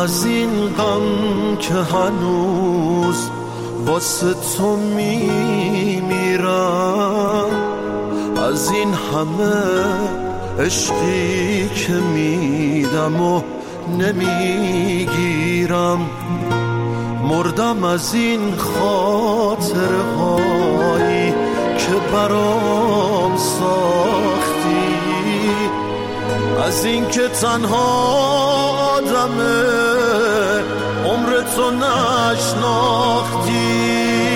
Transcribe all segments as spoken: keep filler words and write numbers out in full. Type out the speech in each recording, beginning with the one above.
از این غم که هنوز واسه تو میمیرم، از این همه عشقی که میدم و نمیگیرم، مردم از این خاطره هایی که برام ساختی، از این که تنها آدمه عمر تو نشناختی.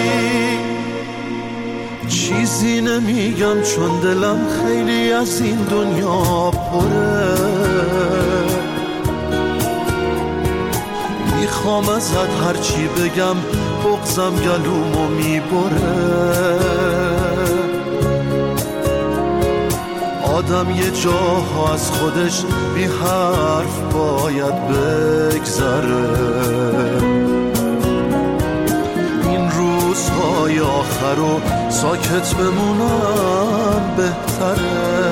چیزی نمیگم چون دلم خیلی از این دنیا پره، میخوام ازت هرچی بگم بغضم گلومو میبره. آدم یه جاها از خودش بی حرف باید بگذره، این روزهای آخر رو ساکت بمونم بهتره.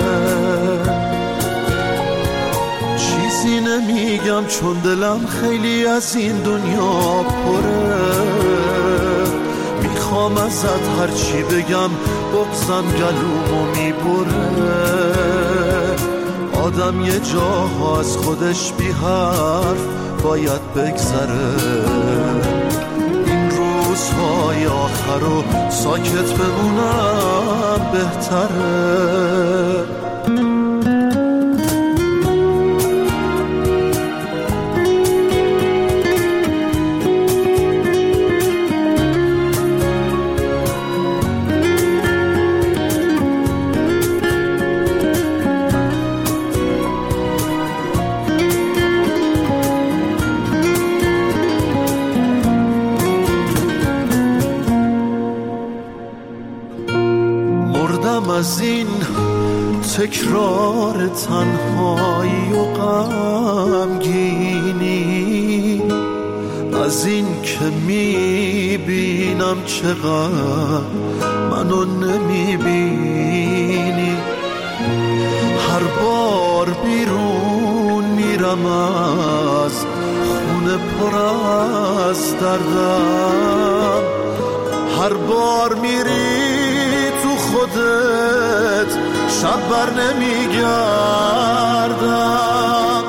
چیزی نمیگم چون دلم خیلی از این دنیا پره، میخوام ازت هرچی بگم بغضم گلومو میبره. آدم یه جاها از خودش بی حرف باید بگذره، این روزهای آخر رو ساکت بمونم بهتره. از این تکرار تنهایی و غمگینی، از این که میبینم چقدر منو نمیبینی، هر بار بیرون میرم از خونه پر از دردم، هر بار میری خودت شب بر نمیگردم.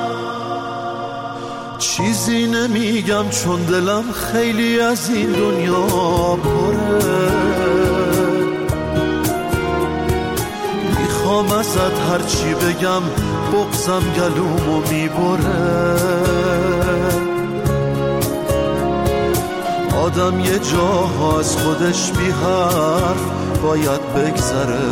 چیزی نمیگم چون دلم خیلی از این دنیا پره، میخوام ازت هرچی بگم بغضم گلومو میبره. آدم یه جاها از خودش بی حرف باید بگذره،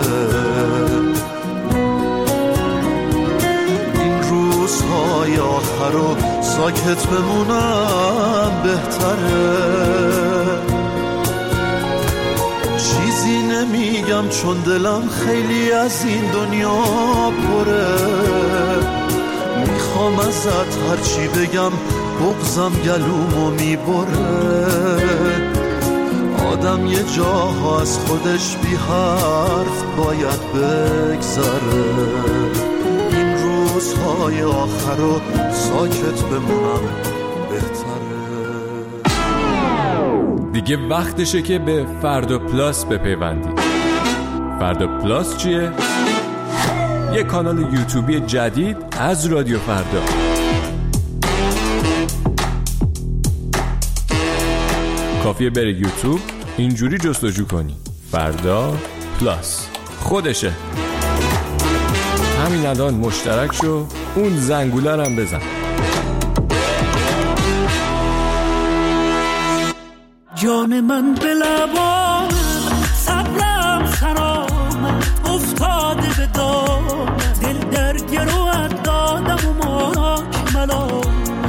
این روزهای آخر رو ساکت بمونم بهتره. چیزی نمیگم چون دلم خیلی از این دنیا پره، میخوام ازت هرچی بگم بغضم گلومو میبره. آدم یه جاها از خودش بی حرف باید بگذره، این روزهای آخر رو ساکت بمونم بهتره. دیگه وقتشه که به فردا پلاس بپیوندید. فردا پلاس چیه؟ یه کانال یوتیوبی جدید از رادیو فردا. کافیه بری یوتیوب اینجوری جستجو کنی فردا پلاس، خودشه. همین الان مشترک شو، اون زنگوله رو هم بزن. جان من به لبان صبرم خرام افتاده به دام، دل در گروهت دادم و ماراک ملامت.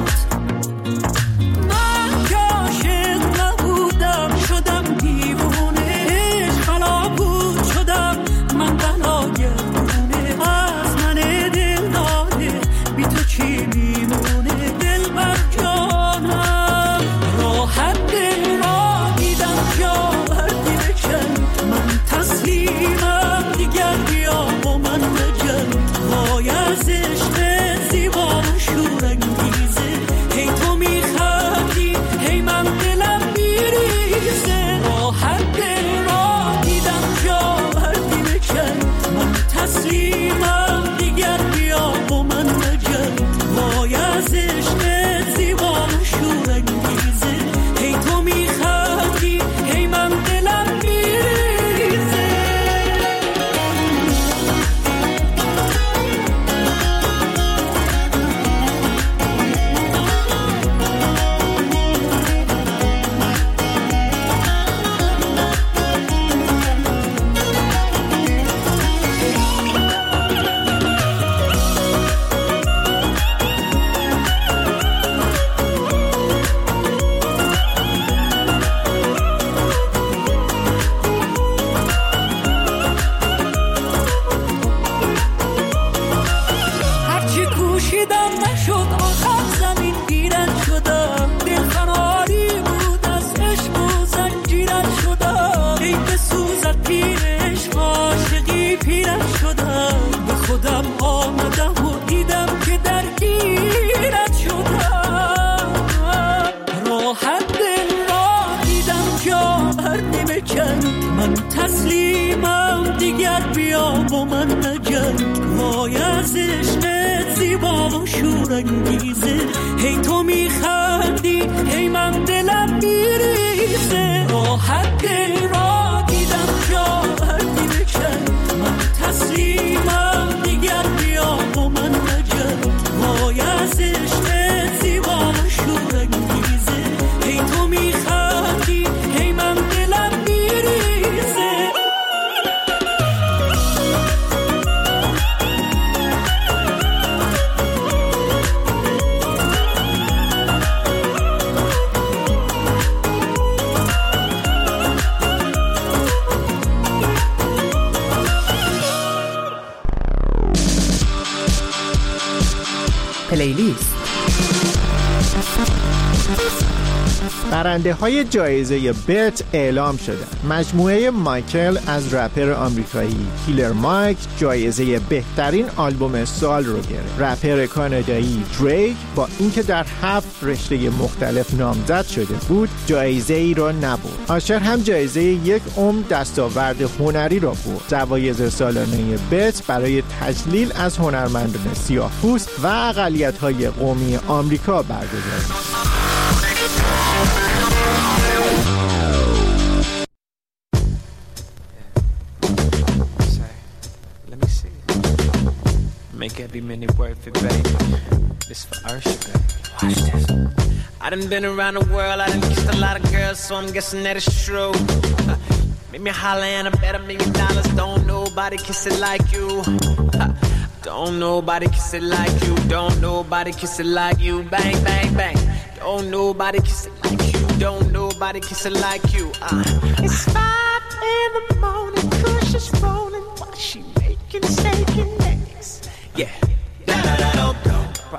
من که عاشق نبودم شدم دیوونه، خلا بود شدم من بلا گردونه. از من دل داده بی تو چی میمونه، دل بر جانم راحت دل را دیدم جا بردی بکن. من تسلیمم دیگر بیا با من بجن، وای از عشق زیبا و شورنگی بکن من تسلیمم دیگر بیا با من نجنگ وای از عشقت زیبا و شورانگیزه هی تو میخندی هی من دلم میریزه راحت دل را دیدم جا بردی بکن من تسلیمم دیگر بیا با من نجنگ وای از عشقت زیبا و شورانگیزه هی تو میخندی هی من دلم میریزه پلیلیست. برنده های جایزه بت اعلام شدن. مجموعه مایکل از رپر آمریکایی کیلر مایک جایزه بهترین آلبوم سال رو گرفت. رپر کانادایی دریک با اینکه در هفت رشته مختلف نامزد شده بود جایزه ای را نبرد. آشر هم جایزه یک عمر دستاورد هنری را برد. جوایز سالانه بت برای تجلیل از هنرمندان سیاه‌پوست و اقلیت‌های قومی آمریکا برگزار شد. Make every minute worth it, baby. This for Usher, baby. Watch this. I done been around the world, I done kissed a lot of girls, so I'm guessing that it's true. Uh, make me holler and I bet a million dollars. Don't nobody kiss it like you. Uh, don't nobody kiss it like you. Don't nobody kiss it like you. Bang, bang, bang. Don't nobody kiss it like you. Don't nobody kiss it like you. Uh, it's five in the morning, Kush is rolling while she making shaking eggs. Yeah, da da da da da.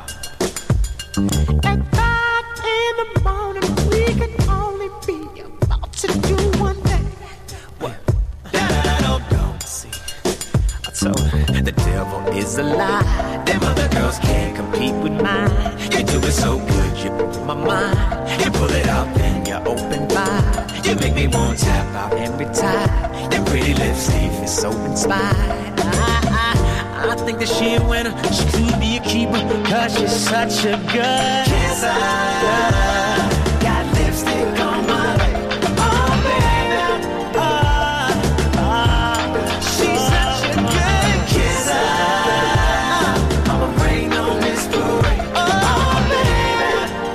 At five in the morning, we can only be about to do one thing. What? Da da da da da. See, I told her the devil is a lie. Them other girls can't compete with mine. You do it so good, you blow my mind. You pull it out, then you open wide. You make me want to tap out every time. Your pretty lips leave me so inspired. I think that she a winner, she could be a keeper, cause she's such a good kisser. Got lipstick on my lip, oh baby, oh, oh. She's such a good kisser. I'ma rain on this parade, oh baby,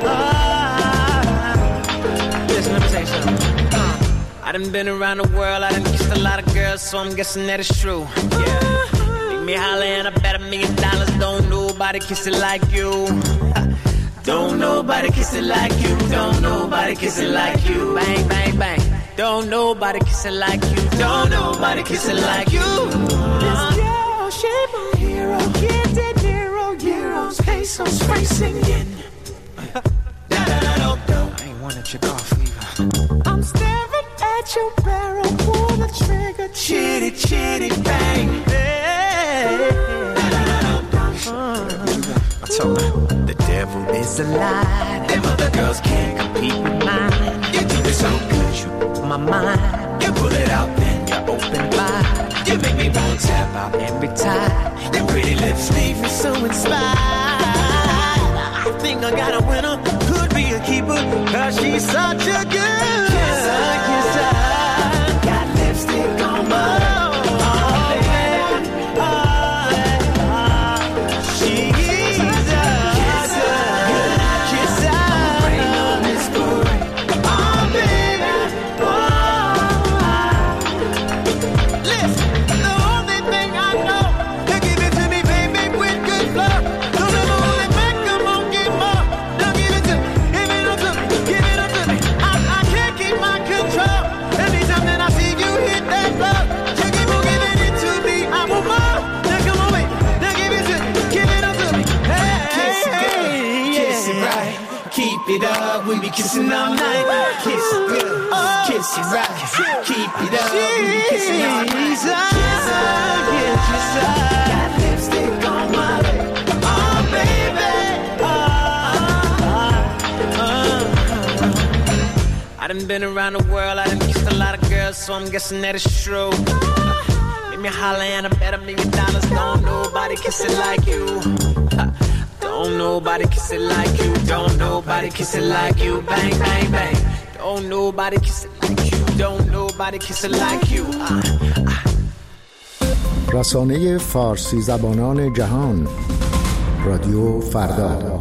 oh. Listen, let me tell you something. uh, I done been around the world, I done kissed a lot of girls, so I'm guessing that it's true. Yeah. Me holler and I bet a million dollars. Don't nobody kiss it like you. Don't nobody kiss it like you. Don't nobody kiss it like you. Bang, bang, bang. Don't nobody kiss it like you. Don't nobody kiss it like you. This girl, she my hero. Get that zero, euros, pesos, racing in. Da da da da da. I ain't wanna check off either. I'm staring at your barrel, pull the trigger, chitty chitty bang. I told her the devil is a lie. Them other girls can't compete with mine. You do it so good, you blow my mind. You pull it out, then you open wide. You make me want to tap out every time. Your pretty lips leave me so inspired. I think I got a winner, could be a keeper, cause she's such a good kisser, kisser. Got lipstick on my lip. Keep it up, we be kissing all night. Kiss it good, kiss it right. Keep it up, we be kissing all night. Kiss her, yeah, kiss her. Got lipstick on my lip, oh baby. Oh, oh, oh. I done been around the world, I done kissed a lot of girls, so so I'm guessing that it's true. Make me holler and I bet a million dollars. Don't nobody kiss it like you. Don't nobody kiss it like you. Don't nobody kiss it like you. Bang, bang, bang. Don't nobody kiss it like you. Don't nobody kiss it like you. رسانه فارسی زبانان جهان، رادیو فردا.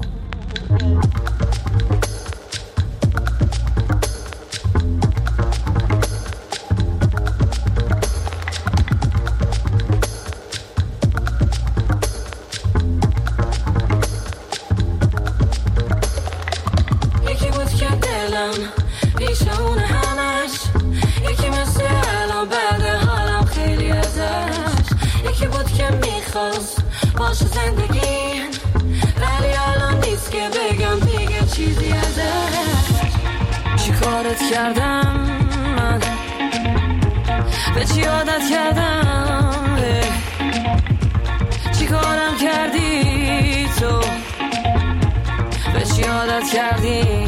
یکی بود که دلم پیش اون همش، یکی مثل الان بعد حالم خیلی ازش، یکی بود که میخواست باشه زندگیم ولی الان نیست که بگم دیگه چیزی ازش. چی کارت کردم من، به چی عادت کردم، چی کارم کردی تو، به چی عادت کردی،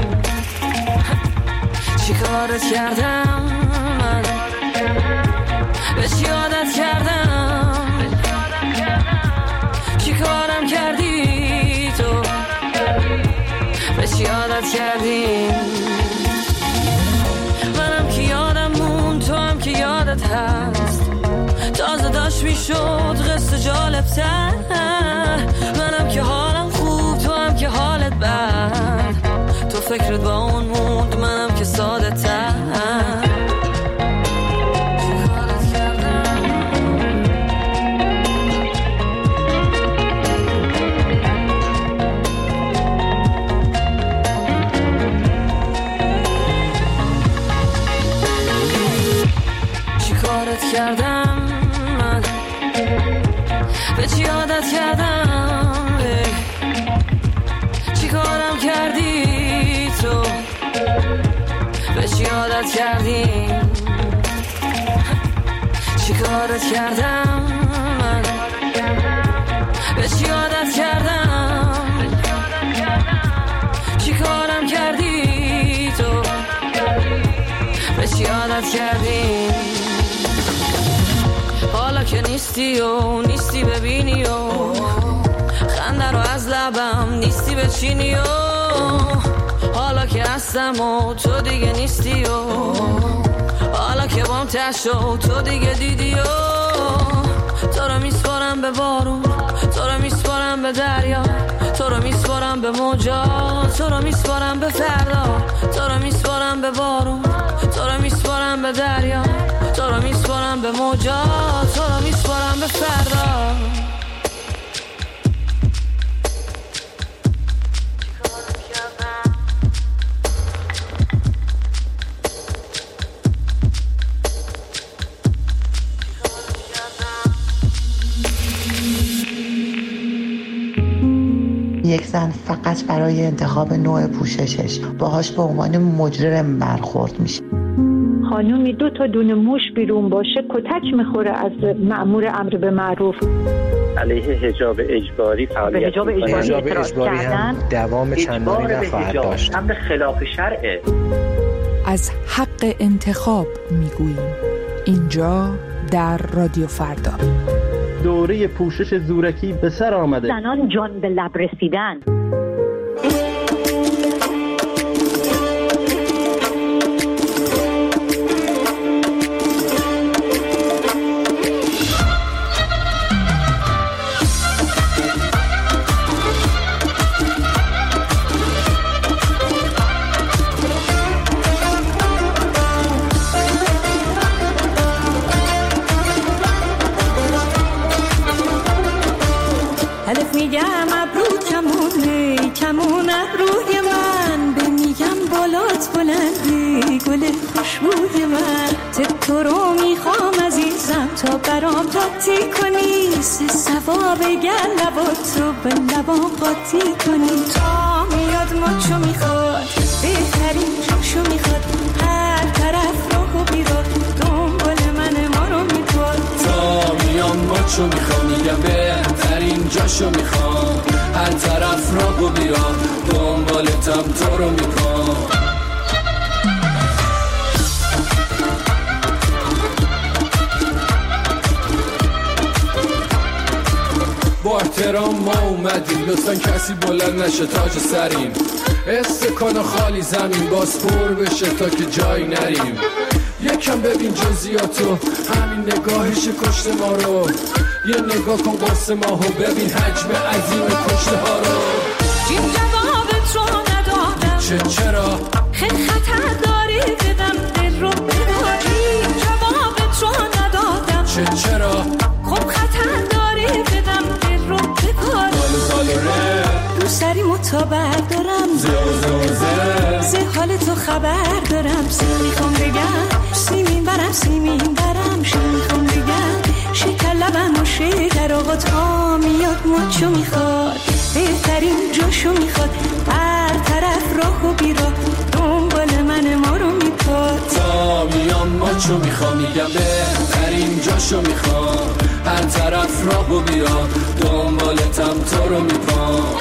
چی کارت کردم من، به چی عادت کردم، چی کارم کردی تو، به چی عادت کردی. منم که یادم مون، تو هم که یادت هست، تازه داشت میشد قصه جالب تر. منم که حالم خوب، تو هم که حالت بد، تو فکرت با اون موند، منم که ساده تر. کردم من، به چی عادت کردم، چی کارم کردی تو، به چی عادت کردی، چی کارت کردم من، به چی عادت کردم، چی کارم کردی تو، به چی عادت کردی. حالا که نیستی و نیستی ببینی و خنده رو از لبم نیستی بچینی و حالا که هستم و تو دیگه نیستی و حالا که بام تشو تو دیگه دیدی و تو رو میسپارم به بارون، تو رو میسپارم به دریا، تو رو میسپارم به موجا، تو رو میسپارم به فردا، تو رو میسپارم به بارون، تو رو میسپارم به دریا، تو رو میسپارم به موجا، تو رو میسپارم به فردا. یک زن فقط برای انتخاب نوع پوششش باهاش به عنوان مجرم برخورد میشه. خانومی دو تا دونه موش بیرون باشه کتک میخوره از مأمور امر به معروف. علیه حجاب اجباری فعالیت به حجاب اجباری اعتراض کردن دوام چندانی نخواهد داشت. امر خلاف شرعه. از حق انتخاب میگوییم اینجا در رادیو فردا. دوره پوشش زورکی به سر آمده. زنان جان به لب رسیدن. تو رو میخوام عزیزم تا برام قاطی کنی، سه ثواب گل لباتو به لبام قاطی کنی. تا میاد ماچو میخواد بهترین جاشو میخواد، هر طرف راهو بیراد دنبال من ما رو میخواد. تا میاد ماچو میخواد میگم بهترین جاشو میخواد، هر طرف راهو بیراد دنبالتم تو رو میخواد. گرام ما اومدیم، لطفا کسی بلند نشه تاج سریم، استکان خالی زمین باز پر بشه تا که جایی نریم. یکم ببین جزئیاتو، همین نگاهش کشته ما رو، یه نگاه کن قصه ماهو، ببین حجم عظیم کشته ها رو. این جوابت رو ندادم چه چرا؟ خیلی خطر داری بدم دل رو بداری. جوابت رو ندادم چه چرا؟ خب خطر داری بدم دل رو بداری. سالو سالو ره دوست داری متابر دارم، زه زه زه زه حال تو خبر دارم. سی میخوام بگم سیمین برم سیمین برم، شی میخوام بگم شکر لبم و شکر آقا تا میاد مچو میخواد، بهترین جاشو میخواد، هر طرف راه و بیراه دنبال من ما رو میپاد. تا میام مچو میخوام، میگم بهترین جاشو میخوام، هر طرف راه و بیراه دنبالتم تو رو میپاد.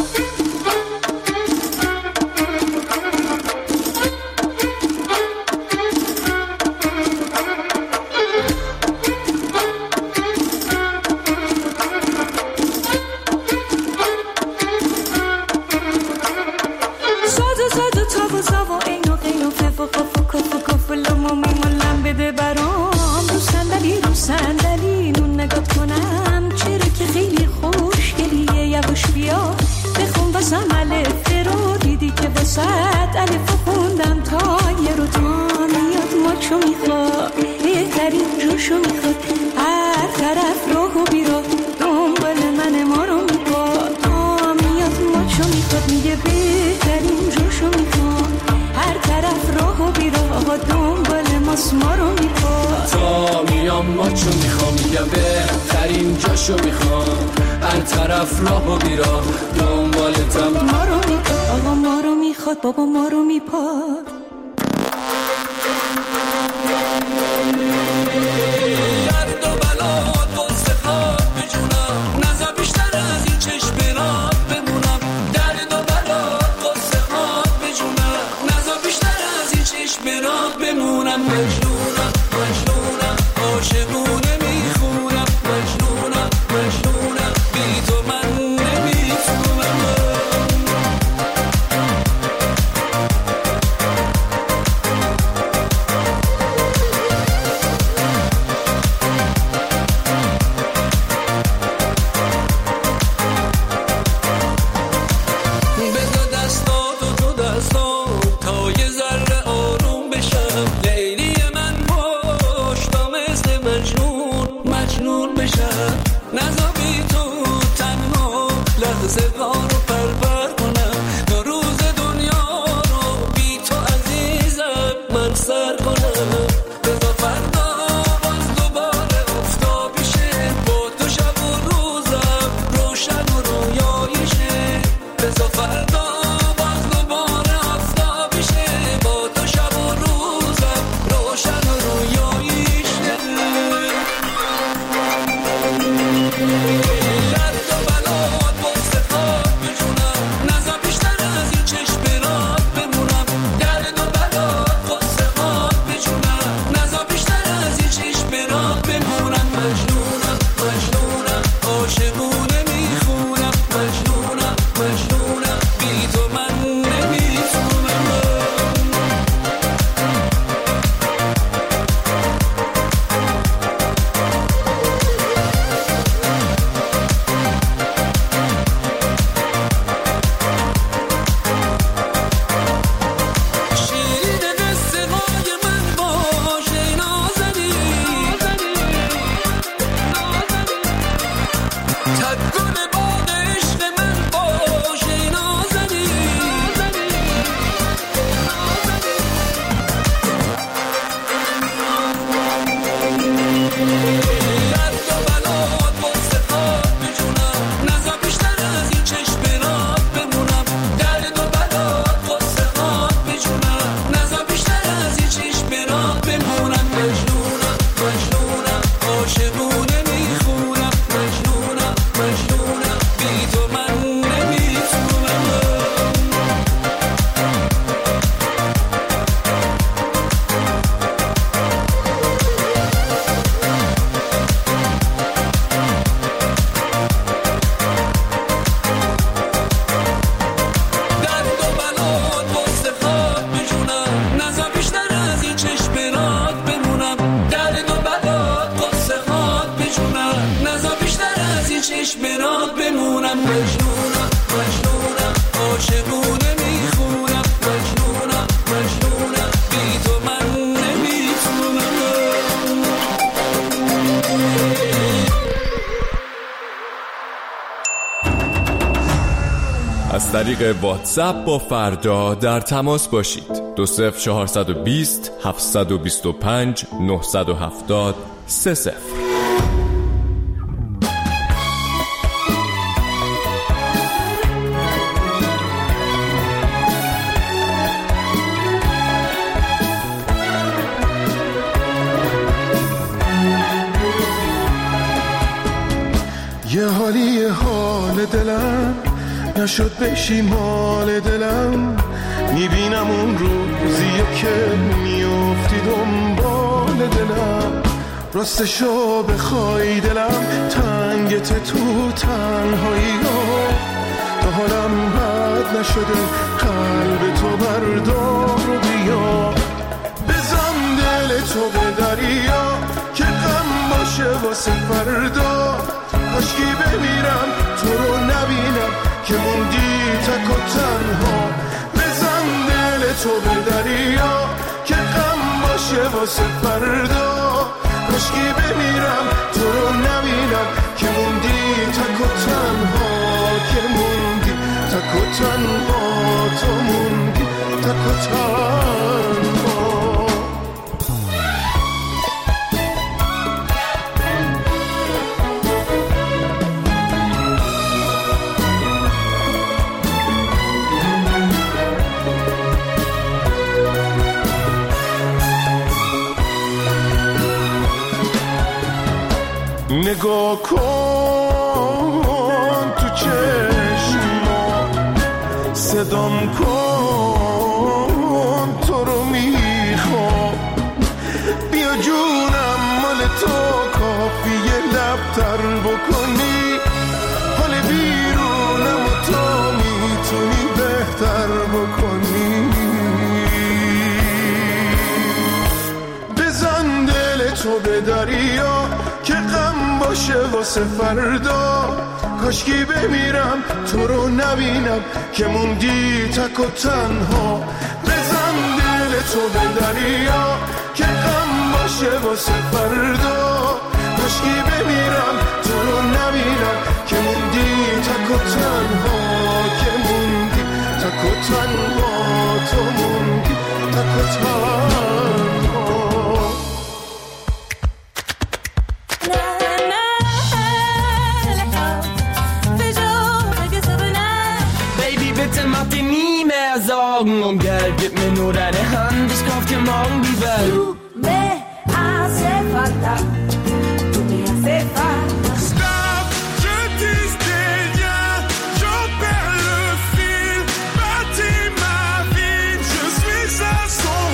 بابا ما رو میپاد. درد و بلات واسه پاد بجونم، نزا بیشتر از این چشم برات بمونم. درد و بلات واسه پاد بجونم، نزا بیشتر از این چشم برات بمونم. مجنونم مجنونم عاشقونه میخونم، مجنونم مجنونم بی تو من نمیتونم. از طریق واتساپ با فردا در تماس باشید. دو صفر چهارصد و بیست هفتصد و بیست و پنج نهصد و هفتاد سه صفر. یه حالی حال دلم نشد بشی مال دلم، میبینم اون روزیه که میافتی دنبال دلم. راستشو بخوای دلم تنگت تو تنهایی ها، تا حالم بد نشده قلب تو بردار و بیا. بزن دل تو به دریا که غم باشه واسه فردا، کاشکی بمیرم تو رو نبینم که موندی تک و تنها. بزن دل تو به دریا که غم باشه واسه فردا، کاشکی بمیرم تو رو نبینم که موندی تک و تنها. که موندی تک و تنها، تو موندی تک و تنها. نگاه کن تو چشما، صدام کن تو رو میخوام. بیا جونم مال تو کافیه لبتر بکنی، حال بیرونم و تو میتونی بهتر بکنی. بزن دل تو به دریا که غم باشه واسه فردا، کاشکی بمیرم تو رو نبینم که موندی تک و تنها. بزن دل تو به دریا که غم باشه واسه فردا، کاشکی بمیرم تو رو نبینم که موندی تک و تنها. که موندی تک و تنها، تو موندی تک و تنها. Sorgen um Geld, gib mir nur deine Hand, ich kauf dir morgen die Welt. Tu me hace falta, tu me hace falta. Stop, je dis rien, j'en perds le fil. Bâtis ma vie, je suis à son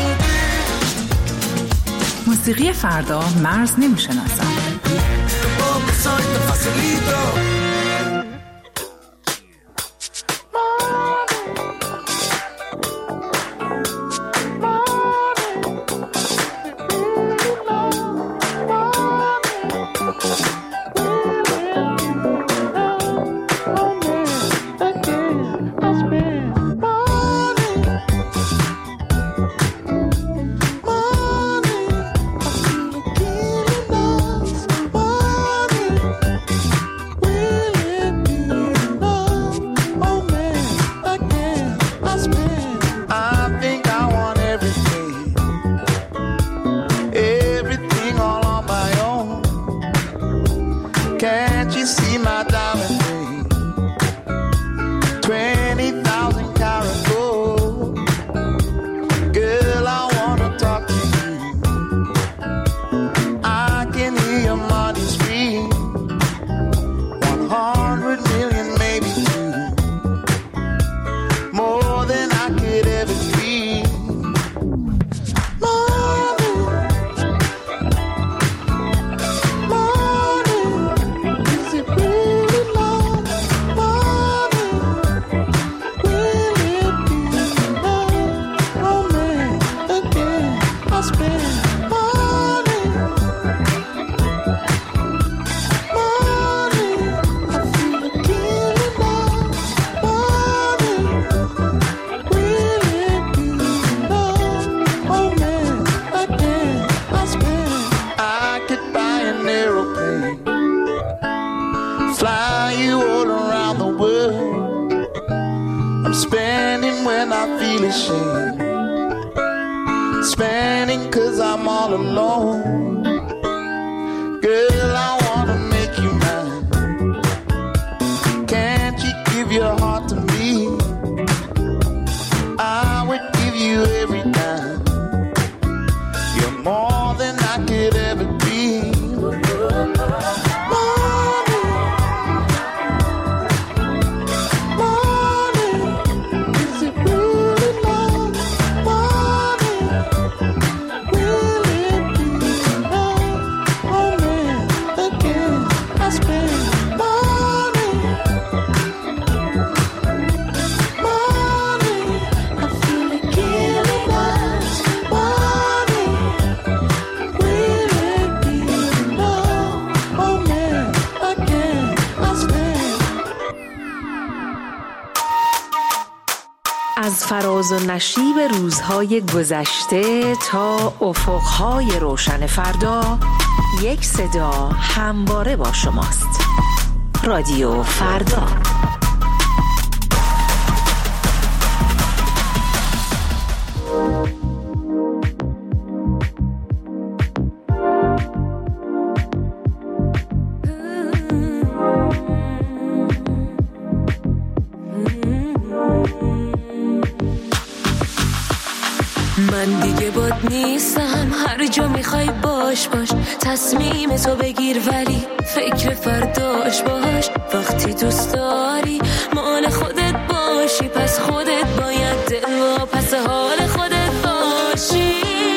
beat. موسیقی فردا مرز نمیشناسد. Money, feel ashamed. It's panic cause I'm all alone. Girl, I wanna make you mine. Can't you give your heart to me? I would give you every time. You're more than I could ever be. از فراز و نشیب روزهای گذشته تا افقهای روشن فردا، یک صدا همواره با شماست. رادیو فردا. من دیگه باد نیستم، هر جا میخوای باش باش، تصمیم تو بگیر ولی فکر فرداش باش. وقتی دوست داری مال خودت باشی، پس خودت باید دل و پس حال خودت باشی.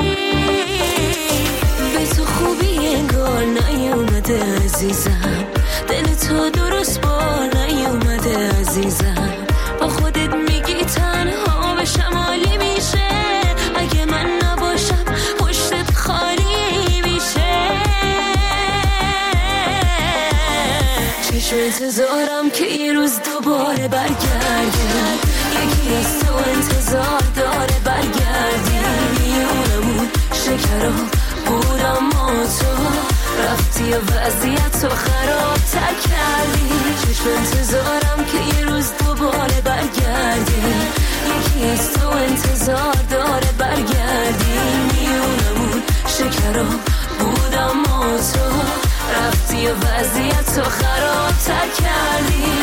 به تو خوبی انگار نیومده عزیزم، دل تو درست با نیومده عزیزم. با خودت میگی تنها به شمالی میشه، اگه من نباشم پشتت خالی میشه. چشم انتظارم که یه روز دوباره برگردی، یکی از تو انتظار داره برگردی. میونمون شکرا بود اما تو رفتی و وضعیت تو خراب تر کردی. چشم انتظارم که یه روز دوباره برگردی، یکی از تو انتظار داره برگردی. میونمون شکرا بود اما تو رفتی و وضعیت تو خراب تر کردی.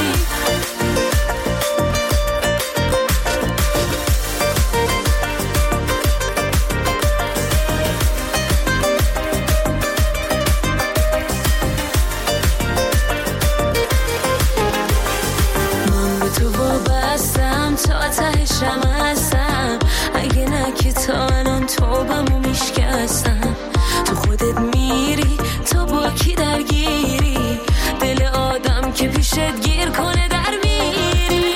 تا تهشم هستم، اگه نه که تا الان توبمو میشکستم. تو خودت میری تو با کی درگیری، دل آدم که پیشت گیر کنه در میری.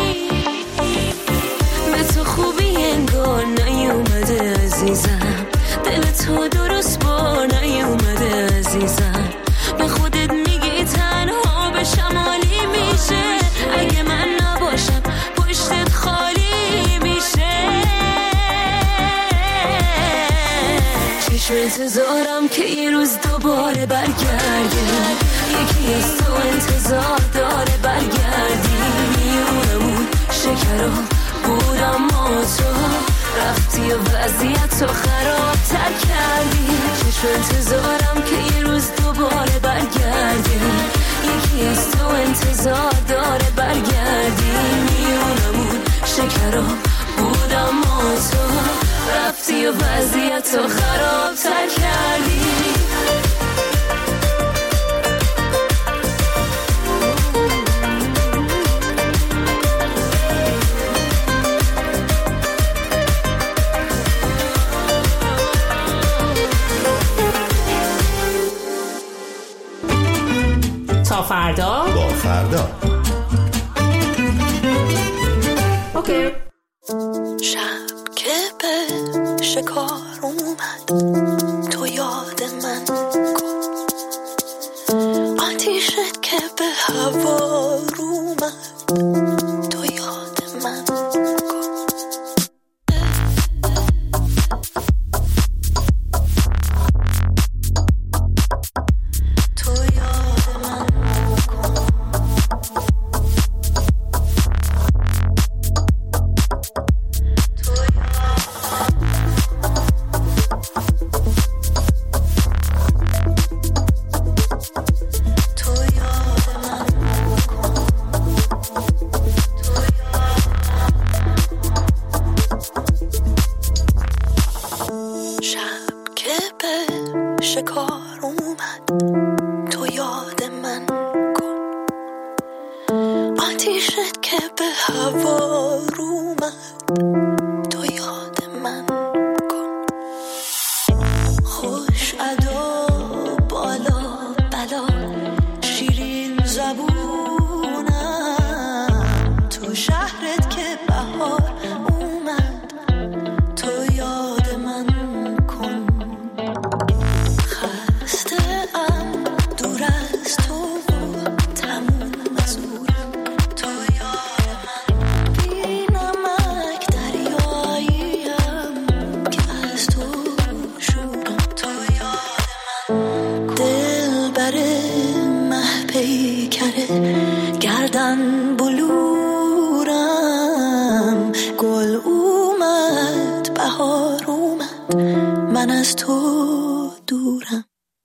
به تو خوبی انگار نیومده عزیزم، دل تو درست با نیومده عزیزم. به خودت میگی تنها به شمالی میشه، اگه من نباشم پشتت خالی میشه. چشم انتظارم که یه روز دوباره برگردی، یکی از تو انتظار داره برگردی. میونمون شکرا بود اما تو رفتی و وضعیت تو خراب تر کردی. چشم انتظارم که یه روز دوباره برگردی، یکی از تو انتظار داره برگردی. میونمون شکرا بود اما تو رفتی و وضعیت تو خراب تر کردی. تا فردا با فردا. اوکی. شب که به شکار اومد تو یاد من کن، آتیشت که به هوا اومد تو یاد من کن. تو یاد من کن. شکار اومد تو یاد من کن آتیشت که به هوا اومد تو یاد من کن خوش ادا بالا بلا شیرین زبونم تو شهرت که بهار اومد تو یاد من کن خسته ام دور از تو تموم مزورم تو یاد من بی نمک دریاییم که از تو شورم تو یاد من دل بره مه پیکره گردن بلورم گل اومد بهار اومد من از تو دورم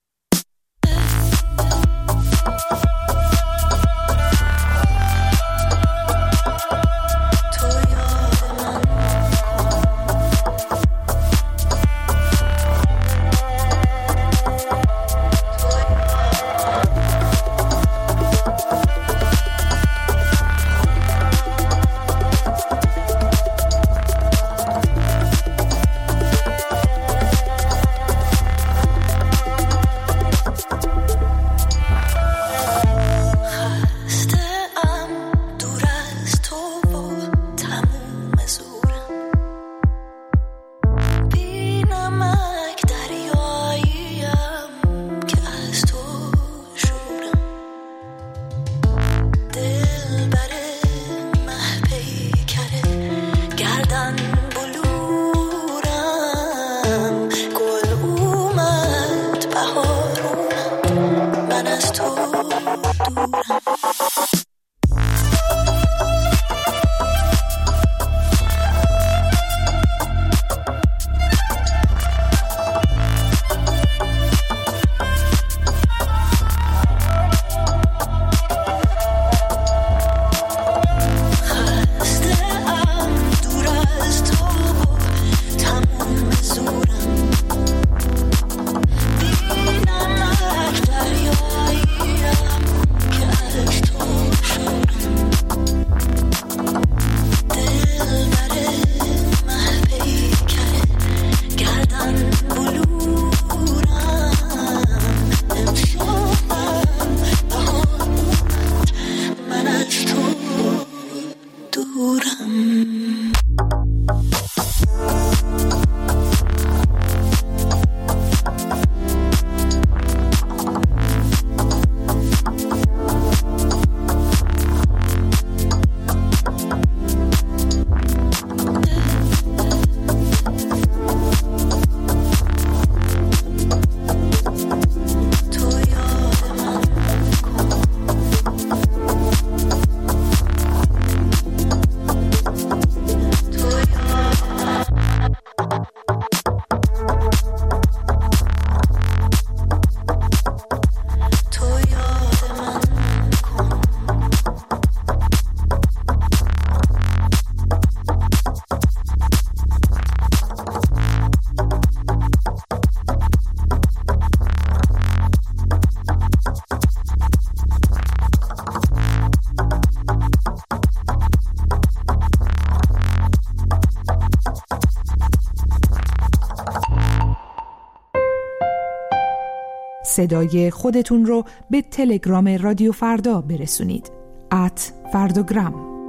صدای خودتون رو به تلگرام رادیو فردا برسونید. ات فرداگرام.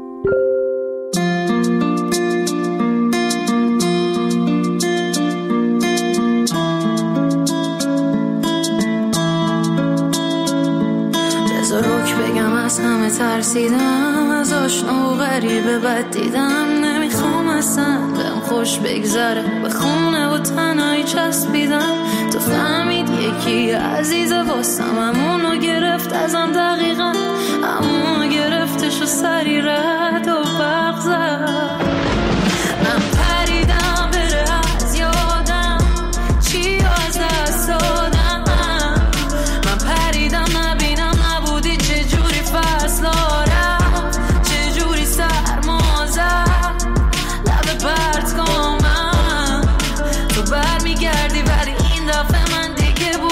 بذار روک بگم از همه ترسیدم، از آشنا و غریبه بد دیدم، نمیخوام اصلا بهم خوش بگذره، به خونه و تنهایی چسبیدم، تو فهمید یکی عزیز واسم همونو گرفت ازم دقیقا، همونو گرفتش و سری رد و برق زد. من پریدم بره از یادم چی از دست دادم، من پریدم نبینم نبودی چجوری فصلارم، چجوری سرما زد لب پرت کنم، تو بر میگردی ولی این دفعه من دیگه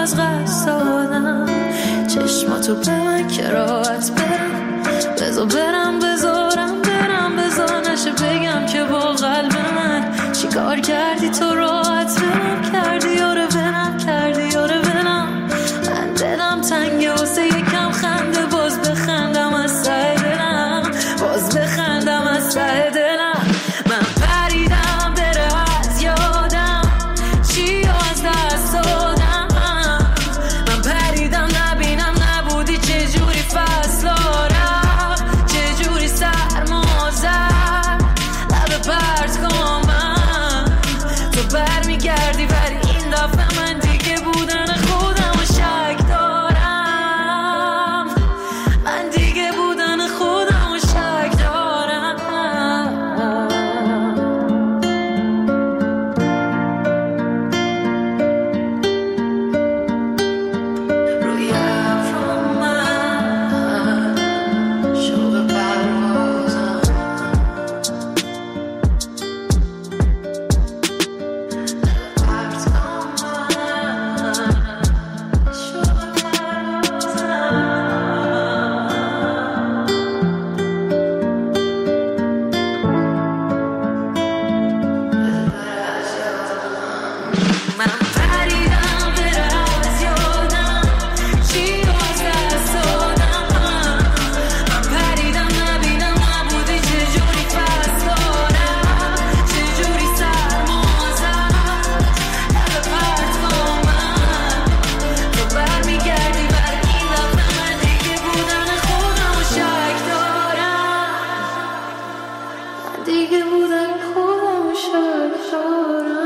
از قصد دادم چشماتو به من که راحت برم بذار برم بذارم برم بذار نشه بگم که با قلب من چی کار کردی تو راحت برم کردی یاره برم کردی یاره برم من دلم تنگه واسه یکم خنده باز بخندم از ته دلم باز بخندم از ته دلم من پریدم بره از یادم چی از دست دادم من پریدم نبینم نبودی چجوری فصلا رفت چجوری سرما زد لب پرت کن من تو برمیگردی ولی این دفعه من دیگه بودن خودم و شک دارم من دیگه بودن خودم و شک دارم روی ابرو من شوق پروازم پرت کن من شوق پروازم من پریدم بره از یادم چی از دست دادم من پریدم نبینم نبودی چجوری فصلا رفت چجوری سرما زد لب پرت کن من تو برمیگردی ولی این دفعه من دیگه بودن خودم و شک دارم من دیگه بودن خودم و شک دارم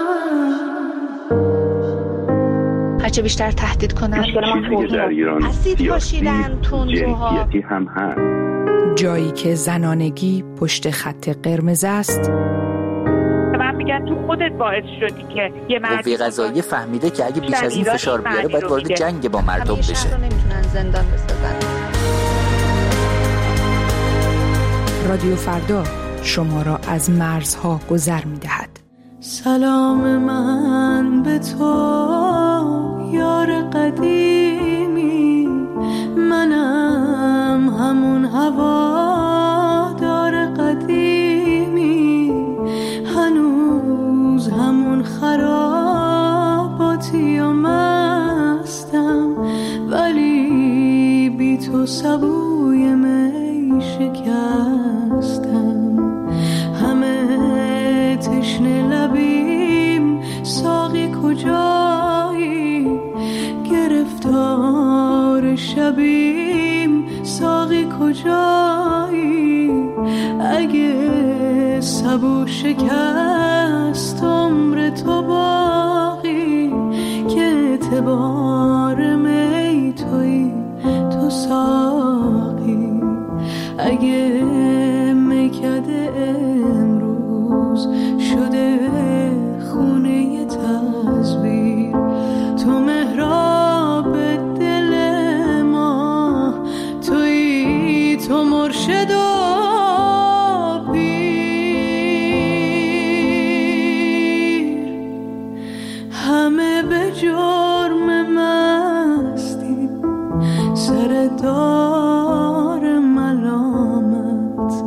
هرچه بیشتر تهدید کنن چیزی که در ایران اسید پاشیدن تندروها جنسیتی هم هست. جایی که زنانگی پشت خط قرمز است، من میگن تو خودت باعث شدی که یه مرد قوه قضاییه فهمیده که اگه بیش از این فشار بیاره باید وارد جنگ با مردم همیشه بشه. رو نمیتونن زندان بسازن. رادیو فردا شما را از مرزها گذر می‌دهد. سلام من به تو یار قدیمی، منم همون هوادار قدیمی، هنوز همون خراباتی و مستم، ولی بی تو سبوی می شکستم. همه تشنه لبیم ساقی کجایی، گرفتار شبیم ساقی کجایی، اگه سبو شکست عمر تو باقی، که اعتبار می توی تو ساقی، اگه میکده امروز شده خونه تزویر، تو محراب دل ما توی، تو مرشد و پیر، همه به جرم مستی سر دار ملامت،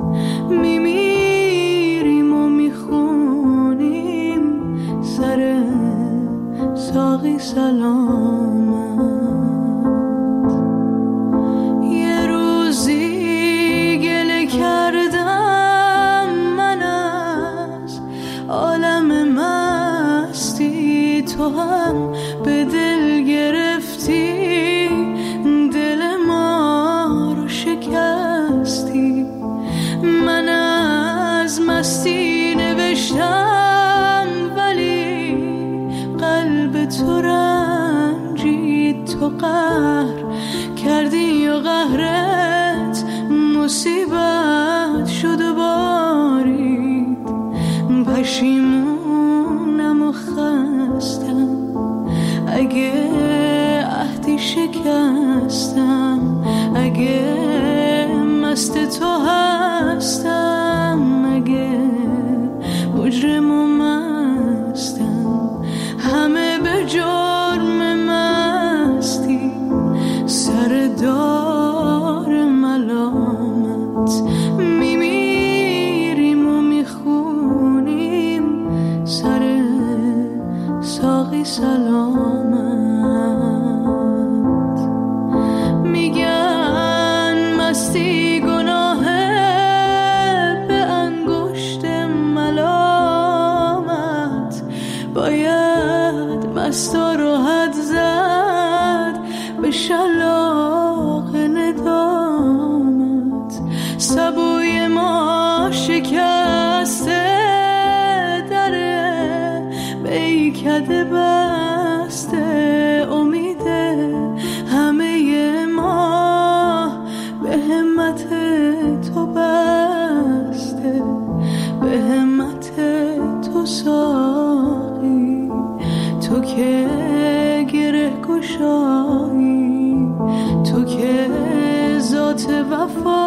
میمیریم و میخونیم سر ساقی سلامت. یه روزی گله کردم من از عالم مستی، تو هم به دل گرفتی دل ما رو شکستی، من از مستی نوشتم ولی قلب تو رنجید، تو قهر کردی و قهرت مصیبت شد و بارید، پشیمونم و خستم اگه عهدی شکستم، اگه مست تو هستم، اگه مجرم و مستم، همه به جرم من وفا